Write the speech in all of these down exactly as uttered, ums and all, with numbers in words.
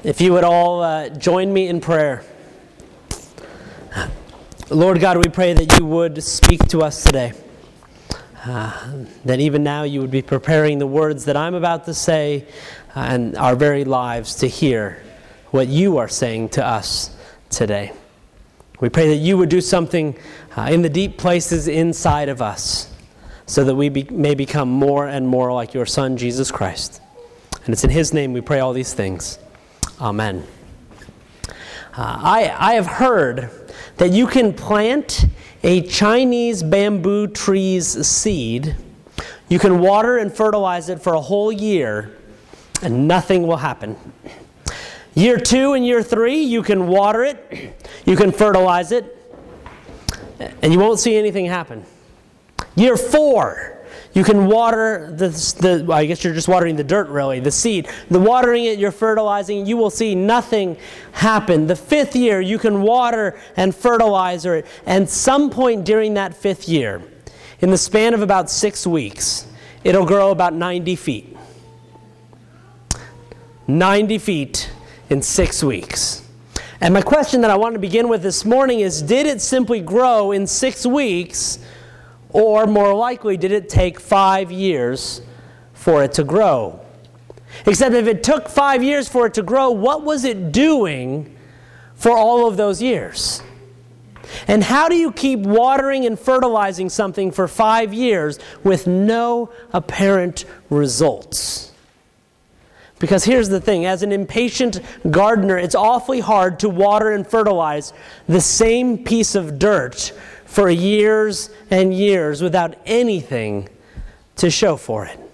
If you would all uh, join me in prayer. Lord God, we pray that you would speak to us today. Uh, that even now you would be preparing the words that I'm about to say uh, and our very lives to hear what you are saying to us today. We pray that you would do something uh, in the deep places inside of us so that we be, may become more and more like your Son, Jesus Christ. And it's in his name we pray all these things. Amen. Uh, I, I have heard that you can plant a Chinese bamboo tree's seed, you can water and fertilize it for a whole year, and nothing will happen. Year two and year three, you can water it, you can fertilize it, and you won't see anything happen. Year four, you can water the, the, I guess you're just watering the dirt really, the seed. The watering it, you're fertilizing, you will see nothing happen. The fifth year, you can water and fertilize it. And some point during that fifth year, in the span of about six weeks, it'll grow about ninety feet. ninety feet in six weeks. And my question that I want to begin with this morning is, did it simply grow in six weeks? Or more likely, did it take five years for it to grow? Except if it took five years for it to grow, what was it doing for all of those years? And how do you keep watering and fertilizing something for five years with no apparent results? Because here's the thing, as an impatient gardener, it's awfully hard to water and fertilize the same piece of dirt for years and years without anything to show for it.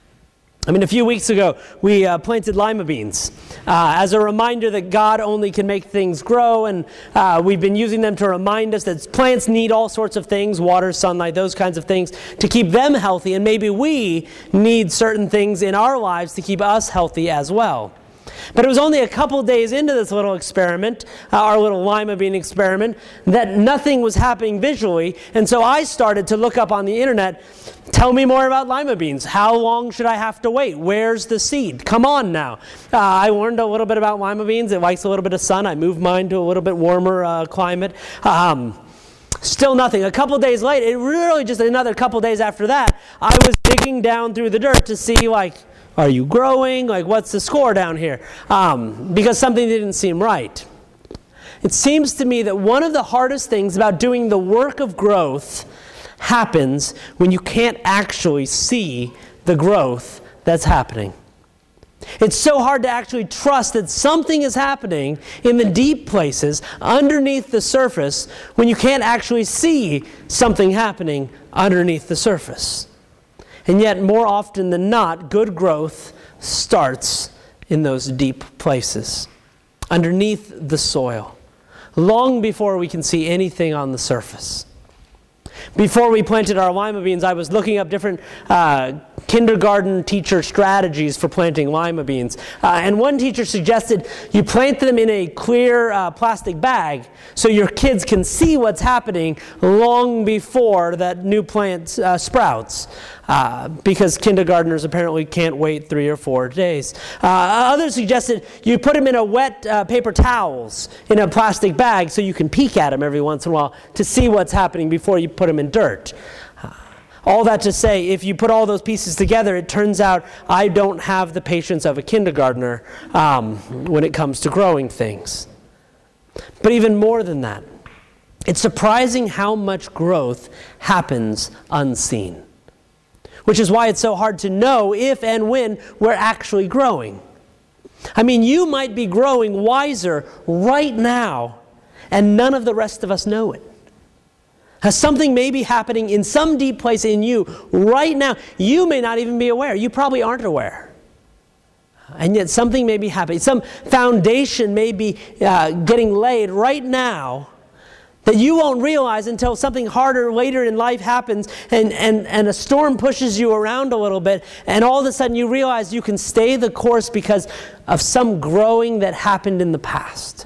I mean, a few weeks ago, we uh, planted lima beans uh, as a reminder that God only can make things grow, and uh, we've been using them to remind us that plants need all sorts of things, water, sunlight, those kinds of things, to keep them healthy, and maybe we need certain things in our lives to keep us healthy as well. But it was only a couple days into this little experiment, uh, our little lima bean experiment, that nothing was happening visually. And so I started to look up on the internet, tell me more about lima beans. How long should I have to wait? Where's the seed? Come on now. Uh, I learned a little bit about lima beans. It likes a little bit of sun. I moved mine to a little bit warmer uh, climate. Um, still nothing. A couple days later, it really just another couple days after that, I was digging down through the dirt to see, like, are you growing? Like, what's the score down here? Um, because something didn't seem right. It seems to me that one of the hardest things about doing the work of growth happens when you can't actually see the growth that's happening. It's so hard to actually trust that something is happening in the deep places underneath the surface when you can't actually see something happening underneath the surface. And yet, more often than not, good growth starts in those deep places, underneath the soil, long before we can see anything on the surface. Before we planted our lima beans, I was looking up different uh, kindergarten teacher strategies for planting lima beans. Uh, and one teacher suggested you plant them in a clear uh, plastic bag so your kids can see what's happening long before that new plant uh, sprouts. Uh, because kindergartners apparently can't wait three or four days. Uh, others suggested you put them in a wet uh, paper towels in a plastic bag so you can peek at them every once in a while to see what's happening before you put them in dirt. Uh, all that to say, if you put all those pieces together, it turns out I don't have the patience of a kindergartner um, when it comes to growing things. But even more than that, it's surprising how much growth happens unseen. Which is why it's so hard to know if and when we're actually growing. I mean, you might be growing wiser right now, and none of the rest of us know it. Has something may be happening in some deep place in you right now. You may not even be aware. You probably aren't aware. And yet something may be happening. Some foundation may be uh, getting laid right now that you won't realize until something harder later in life happens and, and, and a storm pushes you around a little bit, and all of a sudden you realize you can stay the course because of some growing that happened in the past.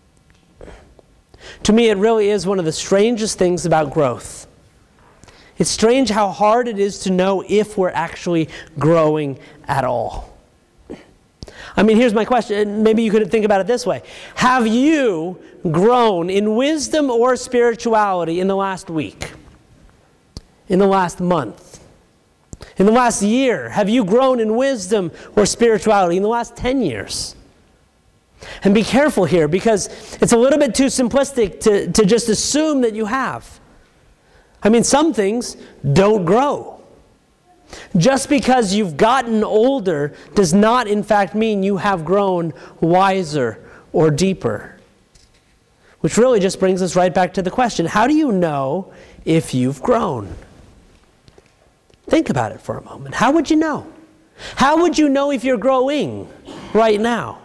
To me, it really is one of the strangest things about growth. It's strange how hard it is to know if we're actually growing at all. I mean, here's my question. Maybe you could think about it this way. Have you grown in wisdom or spirituality in the last week? In the last month? In the last year? Have you grown in wisdom or spirituality in the last ten years? And be careful here, because it's a little bit too simplistic to, to just assume that you have. I mean, some things don't grow. Just because you've gotten older does not, in fact, mean you have grown wiser or deeper. Which really just brings us right back to the question, how do you know if you've grown? Think about it for a moment. How would you know? How would you know if you're growing right now?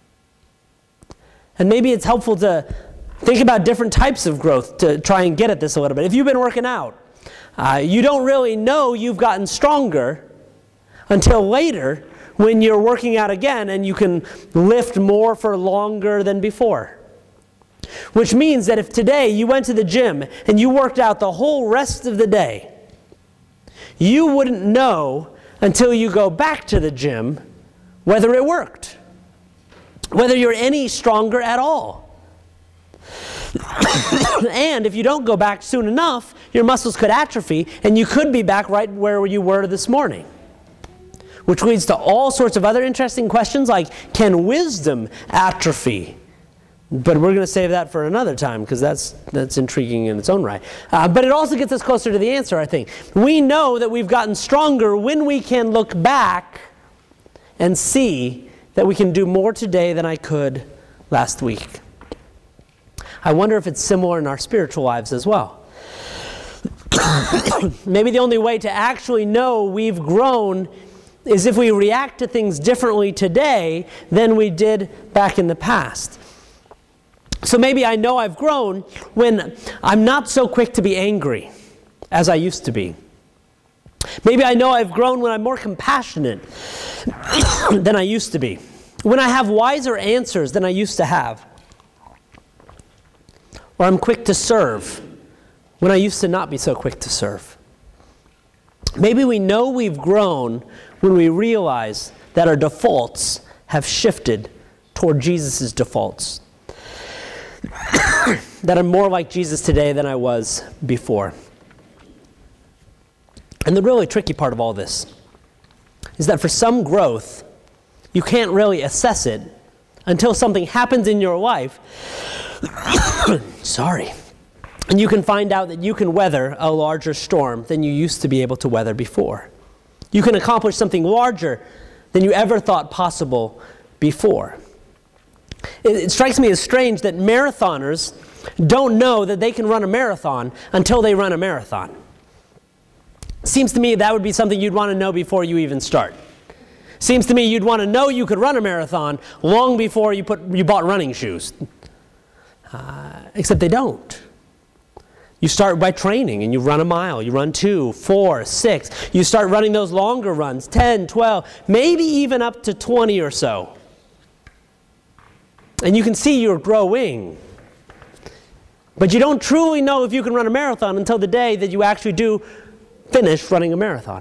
And maybe it's helpful to think about different types of growth to try and get at this a little bit. If you've been working out, Uh, you don't really know you've gotten stronger until later when you're working out again and you can lift more for longer than before. Which means that if today you went to the gym and you worked out the whole rest of the day, you wouldn't know until you go back to the gym whether it worked, whether you're any stronger at all. And if you don't go back soon enough, your muscles could atrophy, and you could be back right where you were this morning. Which leads to all sorts of other interesting questions like, can wisdom atrophy? But we're going to save that for another time, because that's, that's intriguing in its own right. Uh, but it also gets us closer to the answer, I think. We know that we've gotten stronger when we can look back and see that we can do more today than I could last week. I wonder if it's similar in our spiritual lives as well. Maybe the only way to actually know we've grown is if we react to things differently today than we did back in the past. So maybe I know I've grown when I'm not so quick to be angry as I used to be. Maybe I know I've grown when I'm more compassionate than I used to be. When I have wiser answers than I used to have. Or I'm quick to serve when I used to not be so quick to serve. Maybe we know we've grown when we realize that our defaults have shifted toward Jesus' defaults. That I'm more like Jesus today than I was before. And the really tricky part of all this is that for some growth, you can't really assess it until something happens in your life. Sorry. And you can find out that you can weather a larger storm than you used to be able to weather before. You can accomplish something larger than you ever thought possible before. It, it strikes me as strange that marathoners don't know that they can run a marathon until they run a marathon. Seems to me that would be something you'd want to know before you even start. Seems to me you'd want to know you could run a marathon long before you put you bought running shoes. Uh, except they don't. You start by training and you run a mile. You run two, four, six. You start running those longer runs, ten, twelve, maybe even up to twenty or so. And you can see you're growing. But you don't truly know if you can run a marathon until the day that you actually do finish running a marathon.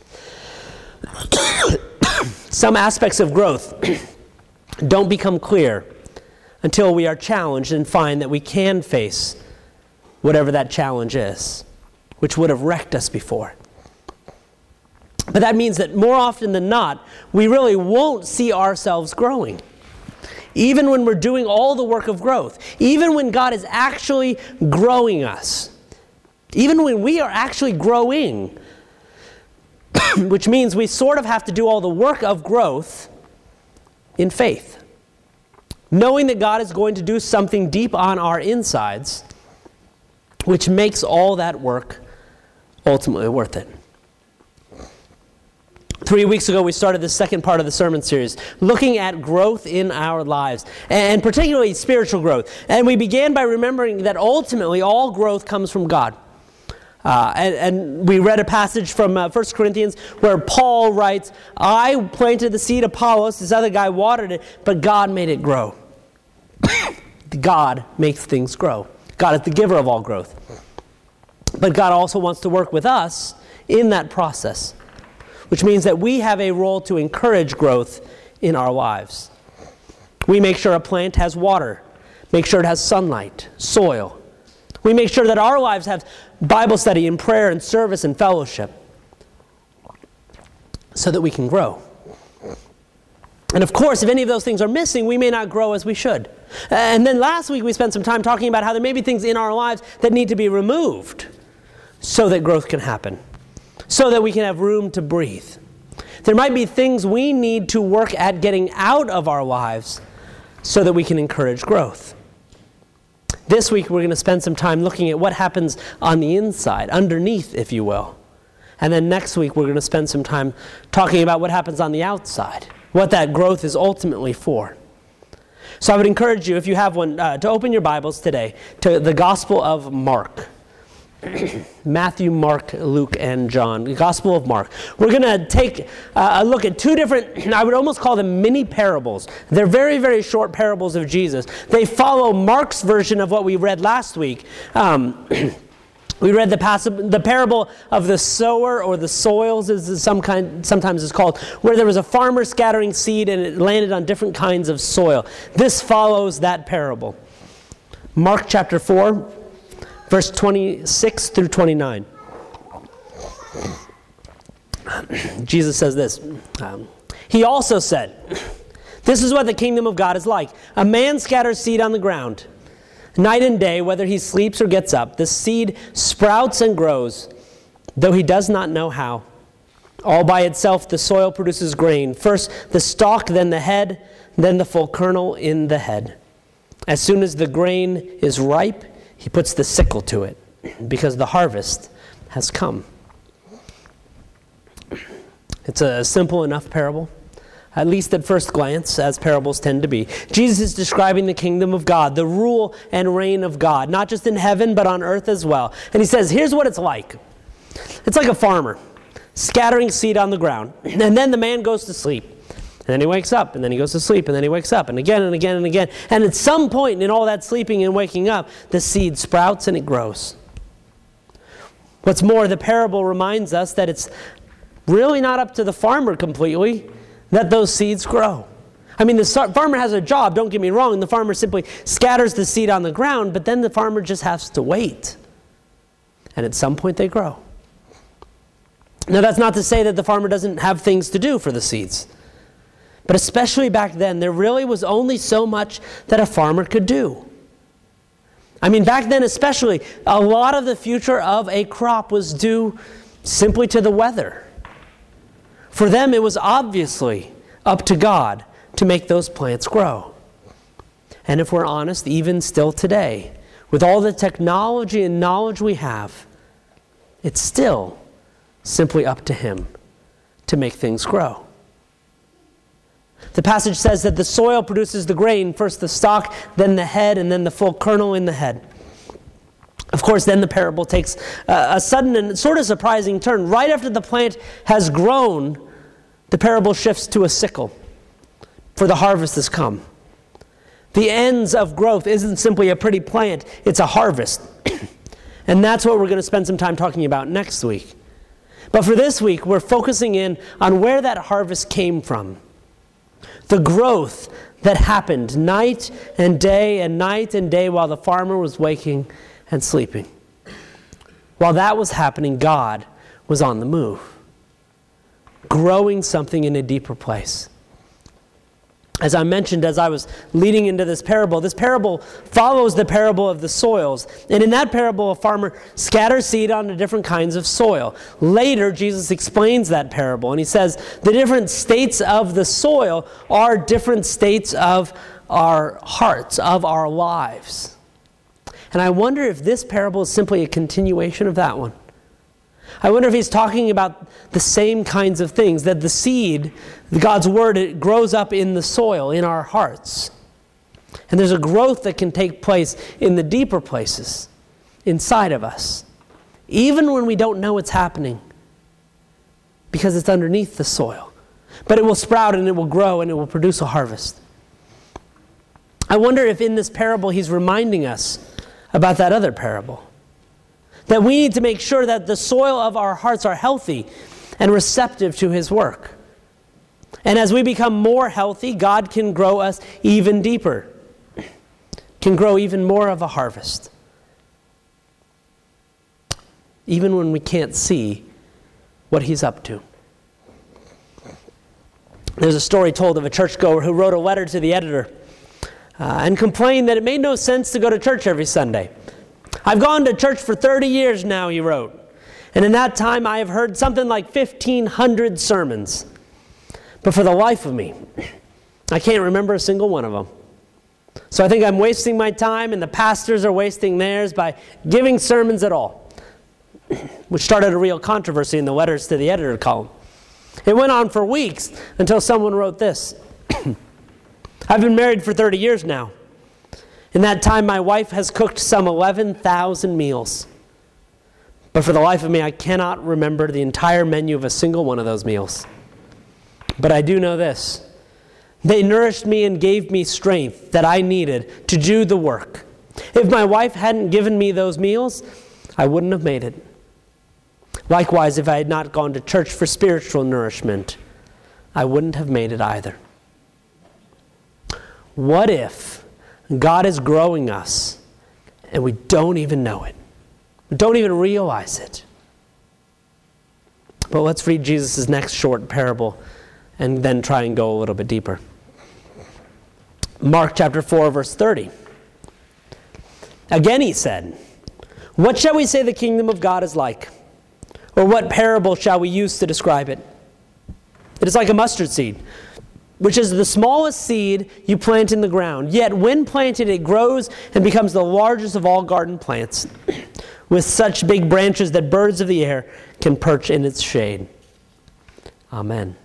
Some aspects of growth don't become clear until we are challenged and find that we can face whatever that challenge is, which would have wrecked us before. But that means that more often than not, we really won't see ourselves growing. Even when we're doing all the work of growth, even when God is actually growing us, even when we are actually growing, which means we sort of have to do all the work of growth in faith. Knowing that God is going to do something deep on our insides, which makes all that work ultimately worth it. Three weeks ago, we started the second part of the sermon series, looking at growth in our lives, and particularly spiritual growth. And we began by remembering that ultimately all growth comes from God. Uh, and, and we read a passage from uh, First Corinthians where Paul writes, I planted the seed, Apollos, this other guy watered it, but God made it grow. God makes things grow. God is the giver of all growth. But God also wants to work with us in that process, which means that we have a role to encourage growth in our lives. We make sure a plant has water, make sure it has sunlight, soil. We make sure that our lives have Bible study and prayer and service and fellowship so that we can grow. And of course, if any of those things are missing, we may not grow as we should. And then last week we spent some time talking about how there may be things in our lives that need to be removed so that growth can happen, so that we can have room to breathe. There might be things we need to work at getting out of our lives so that we can encourage growth. This week we're going to spend some time looking at what happens on the inside, underneath, if you will. And then next week we're going to spend some time talking about what happens on the outside, what that growth is ultimately for. So I would encourage you, if you have one, uh, to open your Bibles today to the Gospel of Mark. Matthew, Mark, Luke, and John. The Gospel of Mark. We're going to take uh, a look at two different, I would almost call them mini parables. They're very, very short parables of Jesus. They follow Mark's version of what we read last week. Um, we read the, pass- the parable of the sower, or the soils, as some kind, sometimes it's called, where there was a farmer scattering seed and it landed on different kinds of soil. This follows that parable. Mark chapter four. Verse twenty-six through twenty-nine. Jesus says this. Um, he also said, "This is what the kingdom of God is like. A man scatters seed on the ground. Night and day, whether he sleeps or gets up, the seed sprouts and grows, though he does not know how. All by itself the soil produces grain. First the stalk, then the head, then the full kernel in the head. As soon as the grain is ripe, he puts the sickle to it, because the harvest has come." It's a simple enough parable, at least at first glance, as parables tend to be. Jesus is describing the kingdom of God, the rule and reign of God, not just in heaven, but on earth as well. And he says, here's what it's like. It's like a farmer scattering seed on the ground, and then the man goes to sleep. And then he wakes up, and then he goes to sleep, and then he wakes up, and again and again and again. And at some point in all that sleeping and waking up, the seed sprouts and it grows. What's more, the parable reminds us that it's really not up to the farmer completely that those seeds grow. I mean, the farmer has a job, don't get me wrong, and the farmer simply scatters the seed on the ground, but then the farmer just has to wait. And at some point they grow. Now, that's not to say that the farmer doesn't have things to do for the seeds. But especially back then, there really was only so much that a farmer could do. I mean, back then especially, a lot of the future of a crop was due simply to the weather. For them, it was obviously up to God to make those plants grow. And if we're honest, even still today, with all the technology and knowledge we have, it's still simply up to Him to make things grow. The passage says that the soil produces the grain, first the stalk, then the head, and then the full kernel in the head. Of course, then the parable takes a sudden and sort of surprising turn. Right after the plant has grown, the parable shifts to a sickle, for the harvest has come. The ends of growth isn't simply a pretty plant, it's a harvest. And that's what we're going to spend some time talking about next week. But for this week, we're focusing in on where that harvest came from. The growth that happened night and day and night and day while the farmer was waking and sleeping. While that was happening, God was on the move, growing something in a deeper place. As I mentioned, as I was leading into this parable, this parable follows the parable of the soils. And in that parable, a farmer scatters seed onto different kinds of soil. Later, Jesus explains that parable, and he says the different states of the soil are different states of our hearts, of our lives. And I wonder if this parable is simply a continuation of that one. I wonder if he's talking about the same kinds of things, that the seed, God's word, it grows up in the soil, in our hearts. And there's a growth that can take place in the deeper places inside of us, even when we don't know it's happening, because it's underneath the soil. But it will sprout and it will grow and it will produce a harvest. I wonder if in this parable he's reminding us about that other parable. That we need to make sure that the soil of our hearts are healthy and receptive to his work. And as we become more healthy, God can grow us even deeper, can grow even more of a harvest. Even when we can't see what He's up to. There's a story told of a churchgoer who wrote a letter to the editor uh, and complained that it made no sense to go to church every Sunday. "I've gone to church for thirty years now," he wrote, "and in that time I have heard something like fifteen hundred sermons. But for the life of me, I can't remember a single one of them. So I think I'm wasting my time, and the pastors are wasting theirs by giving sermons at all," which started a real controversy in the letters to the editor column. It went on for weeks until someone wrote this. "I've been married for thirty years now. In that time, my wife has cooked some eleven thousand meals. But for the life of me, I cannot remember the entire menu of a single one of those meals. But I do know this. They nourished me and gave me strength that I needed to do the work. If my wife hadn't given me those meals, I wouldn't have made it. Likewise, if I had not gone to church for spiritual nourishment, I wouldn't have made it either." What if God is growing us and we don't even know it? We don't even realize it. But let's read Jesus' next short parable and then try and go a little bit deeper. Mark chapter four, verse thirty. "Again he said, 'What shall we say the kingdom of God is like? Or what parable shall we use to describe it? It is like a mustard seed, which is the smallest seed you plant in the ground. Yet when planted, it grows and becomes the largest of all garden plants, with such big branches that birds of the air can perch in its shade.'" Amen.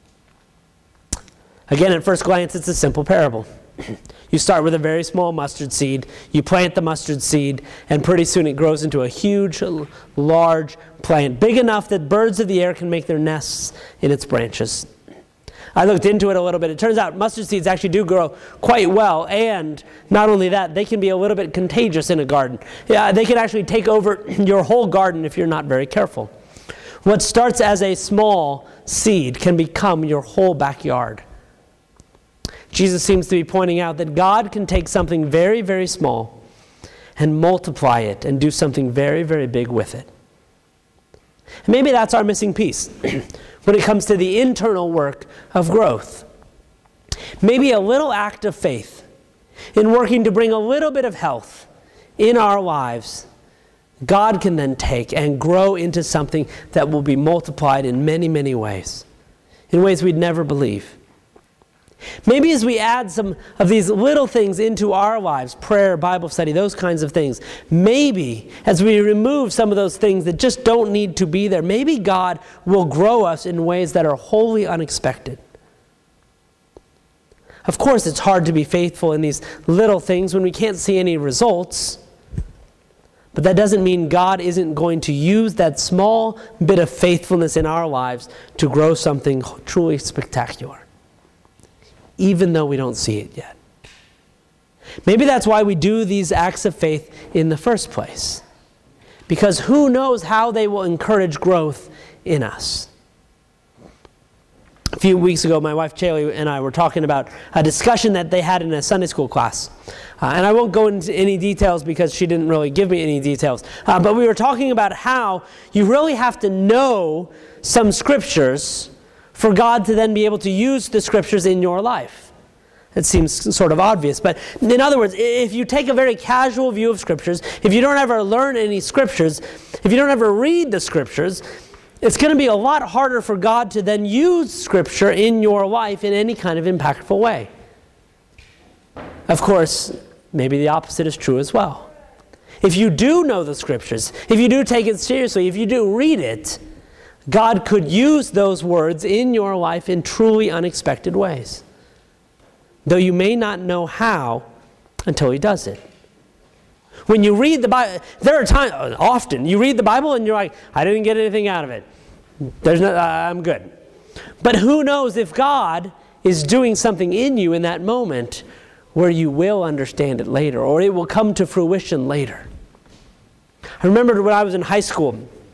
Again, at first glance, it's a simple parable. You start with a very small mustard seed, you plant the mustard seed, and pretty soon it grows into a huge, large plant, big enough that birds of the air can make their nests in its branches. I looked into it a little bit. It turns out mustard seeds actually do grow quite well, and not only that, they can be a little bit contagious in a garden. Yeah, they can actually take over your whole garden if you're not very careful. What starts as a small seed can become your whole backyard. Jesus seems to be pointing out that God can take something very, very small and multiply it and do something very, very big with it. And maybe that's our missing piece when it comes to the internal work of growth. Maybe a little act of faith in working to bring a little bit of health in our lives, God can then take and grow into something that will be multiplied in many, many ways, in ways we'd never believe. Maybe as we add some of these little things into our lives, prayer, Bible study, those kinds of things, maybe as we remove some of those things that just don't need to be there, maybe God will grow us in ways that are wholly unexpected. Of course, it's hard to be faithful in these little things when we can't see any results. But that doesn't mean God isn't going to use that small bit of faithfulness in our lives to grow something truly spectacular, even though we don't see it yet. Maybe that's why we do these acts of faith in the first place, because who knows how they will encourage growth in us. A few weeks ago, my wife Chaley and I were talking about a discussion that they had in a Sunday school class. Uh, and I won't go into any details because she didn't really give me any details. Uh, but we were talking about how you really have to know some scriptures for God to then be able to use the scriptures in your life. It seems sort of obvious. But in other words, if you take a very casual view of scriptures, if you don't ever learn any scriptures, if you don't ever read the scriptures, it's going to be a lot harder for God to then use Scripture in your life in any kind of impactful way. Of course, maybe the opposite is true as well. If you do know the Scriptures, if you do take it seriously, if you do read it, God could use those words in your life in truly unexpected ways, though you may not know how until He does it. When you read the Bible, there are times, often, you read the Bible and you're like, I didn't get anything out of it. There's no, uh, I'm good. But who knows if God is doing something in you in that moment where you will understand it later, or it will come to fruition later. I remember when I was in high school,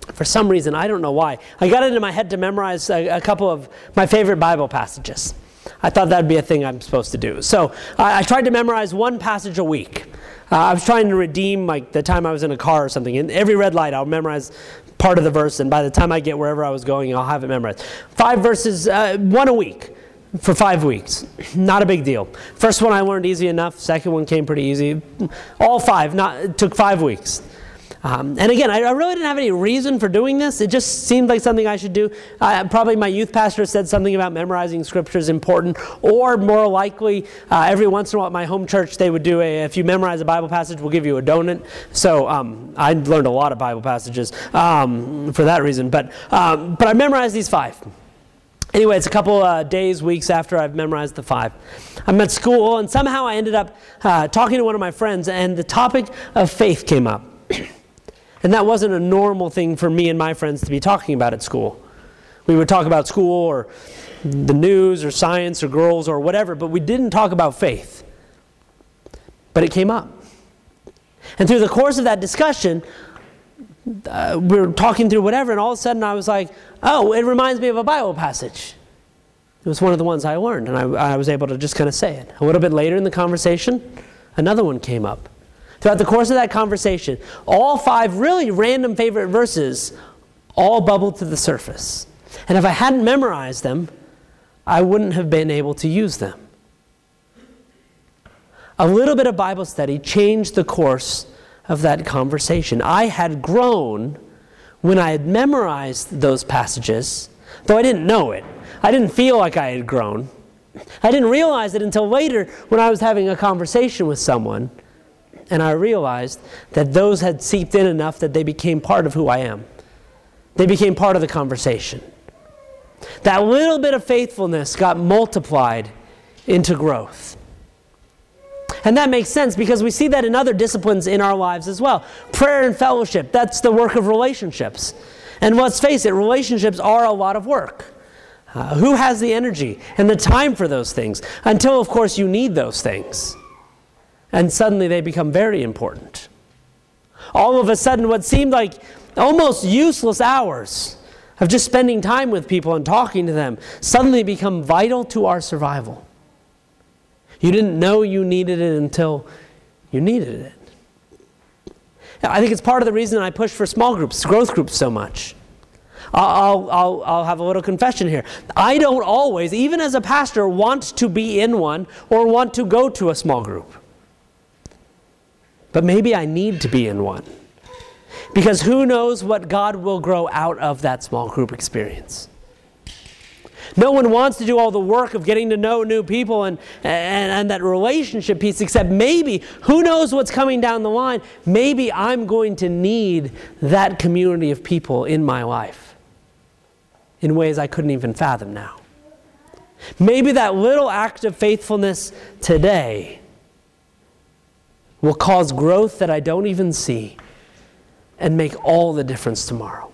For some reason, I don't know why, I got it into my head to memorize a, a couple of my favorite Bible passages. I thought that would be a thing I'm supposed to do. So I, I tried to memorize one passage a week. Uh, I was trying to redeem like the time I was in a car or something. In every red light, I'll memorize part of the verse, and by the time I get wherever I was going, I'll have it memorized. Five verses, uh, one a week for five weeks. Not a big deal. First one I learned easy enough. Second one came pretty easy. All five, not, it took five weeks. Um, and again, I, I really didn't have any reason for doing this. It just seemed like something I should do. Uh, probably my youth pastor said something about memorizing scripture is important, or more likely, uh, every once in a while at my home church, they would do a, if you memorize a Bible passage, we'll give you a donut. So um, I learned a lot of Bible passages um, for that reason. But, um, but I memorized these five. Anyway, it's a couple uh, days, weeks after I've memorized the five. I'm at school, and somehow I ended up uh, talking to one of my friends, and the topic of faith came up. And that wasn't a normal thing for me and my friends to be talking about at school. We would talk about school or the news or science or girls or whatever, but we didn't talk about faith. But it came up. And through the course of that discussion, uh, we were talking through whatever, and all of a sudden I was like, oh, it reminds me of a Bible passage. It was one of the ones I learned, and I, I was able to just kind of say it. A little bit later in the conversation, another one came up. Throughout the course of that conversation, all five really random favorite verses all bubbled to the surface. And if I hadn't memorized them, I wouldn't have been able to use them. A little bit of Bible study changed the course of that conversation. I had grown when I had memorized those passages, though I didn't know it. I didn't feel like I had grown. I didn't realize it until later when I was having a conversation with someone, and I realized that those had seeped in enough that they became part of who I am. They became part of the conversation. That little bit of faithfulness got multiplied into growth. And that makes sense because we see that in other disciplines in our lives as well. Prayer and fellowship, that's the work of relationships. And let's face it, relationships are a lot of work. Uh, who has the energy and the time for those things? Until, of course, you need those things. And suddenly they become very important. All of a sudden, what seemed like almost useless hours of just spending time with people and talking to them suddenly become vital to our survival. You didn't know you needed it until you needed it. I think it's part of the reason I push for small groups, growth groups so much. I'll, I'll, I'll have a little confession here. I don't always, even as a pastor, want to be in one or want to go to a small group. But maybe I need to be in one. Because who knows what God will grow out of that small group experience. No one wants to do all the work of getting to know new people and, and, and that relationship piece, except maybe, who knows what's coming down the line, maybe I'm going to need that community of people in my life in ways I couldn't even fathom now. Maybe that little act of faithfulness today will cause growth that I don't even see and make all the difference tomorrow.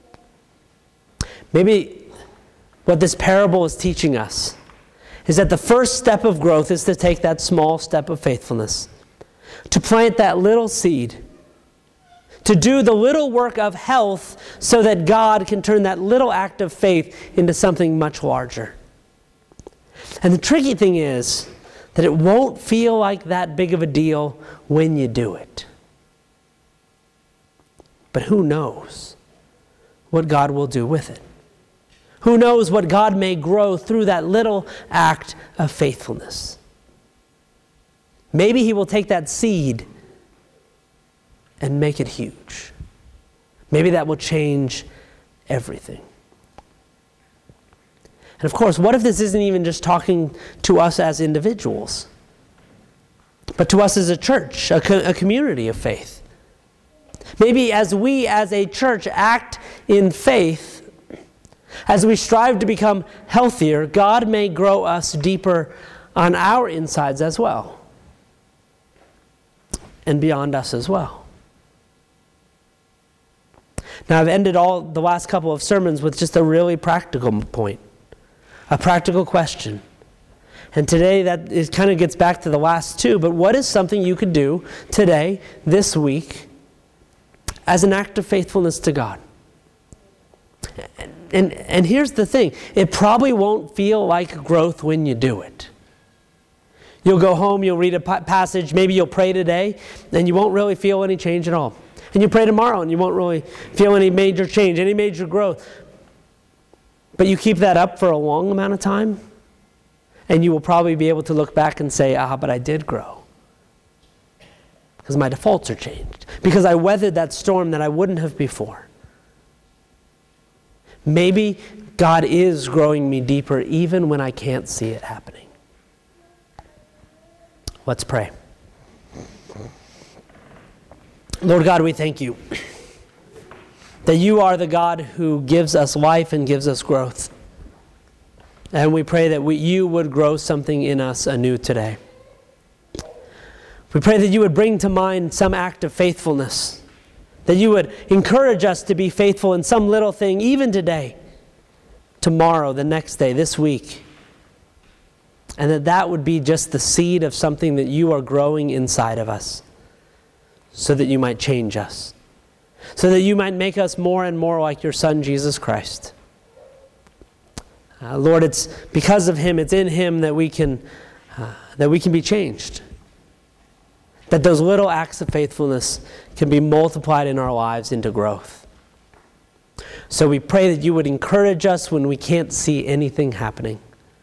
Maybe what this parable is teaching us is that the first step of growth is to take that small step of faithfulness, to plant that little seed, to do the little work of health so that God can turn that little act of faith into something much larger. And the tricky thing is that it won't feel like that big of a deal when you do it. But who knows what God will do with it? Who knows what God may grow through that little act of faithfulness? Maybe He will take that seed and make it huge. Maybe that will change everything. And of course, what if this isn't even just talking to us as individuals, but to us as a church, a, co- a community of faith? Maybe as we as a church act in faith, as we strive to become healthier, God may grow us deeper on our insides as well, and beyond us as well. Now, I've ended all the last couple of sermons with just a really practical point. A practical question. And today that is, kind of gets back to the last two, but what is something you could do today, this week, as an act of faithfulness to God? And, and here's the thing. It probably won't feel like growth when you do it. You'll go home, you'll read a passage, maybe you'll pray today, and you won't really feel any change at all. And you pray tomorrow, and you won't really feel any major change, any major growth. But you keep that up for a long amount of time, and you will probably be able to look back and say, ah, but I did grow. Because my defaults are changed. Because I weathered that storm that I wouldn't have before. Maybe God is growing me deeper even when I can't see it happening. Let's pray. Lord God, we thank you that you are the God who gives us life and gives us growth. And we pray that we, you would grow something in us anew today. We pray that you would bring to mind some act of faithfulness, that you would encourage us to be faithful in some little thing, even today, tomorrow, the next day, this week. And that that would be just the seed of something that you are growing inside of us, so that you might change us, so that you might make us more and more like your Son, Jesus Christ. Uh, Lord, it's because of him, it's in him that we can uh, that we can be changed. That those little acts of faithfulness can be multiplied in our lives into growth. So we pray that you would encourage us when we can't see anything happening.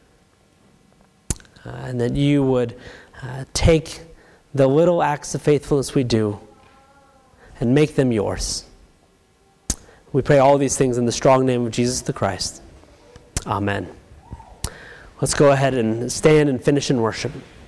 Uh, and that you would uh, take the little acts of faithfulness we do and make them yours. We pray all these things in the strong name of Jesus the Christ. Amen. Let's go ahead and stand and finish in worship.